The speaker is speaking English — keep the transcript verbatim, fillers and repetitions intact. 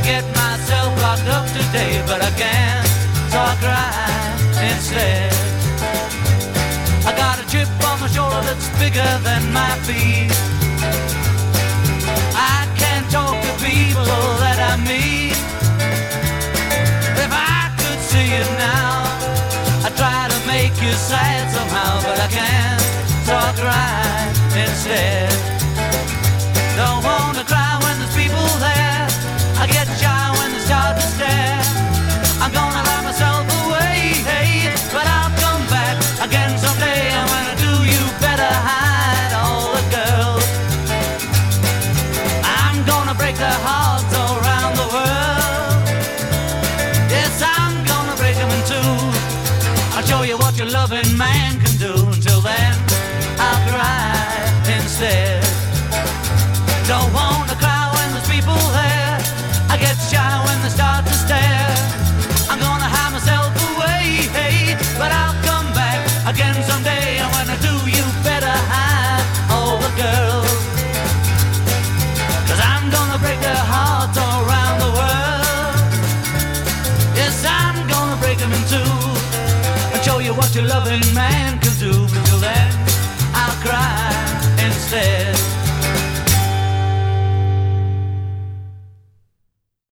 get myself locked up today, but I can't, so I cry instead. I got a chip on my shoulder that's bigger than my feet. I can't talk to people that I meet. If I could see you now, I try to make you sad somehow, but I can't, so I cry instead. Don't wanna cry when there's people there. I get shy when they start to stare. I'm gonna hide myself away, hey, but I'll come back again someday. And when I do, you better hide all the girls. I'm gonna break their hearts all around the world. Yes, I'm gonna break them in two. I'll show you what your loving man can do. Until then, I'll cry instead. Don't wanna cry when there's people there. I get shy when they start to stare. I'm gonna hide myself away, hey, but I'll come back again someday. And when I do, you better hide all the girls. Cause I'm gonna break their hearts all around the world. Yes, I'm gonna break them in two and show you what your loving man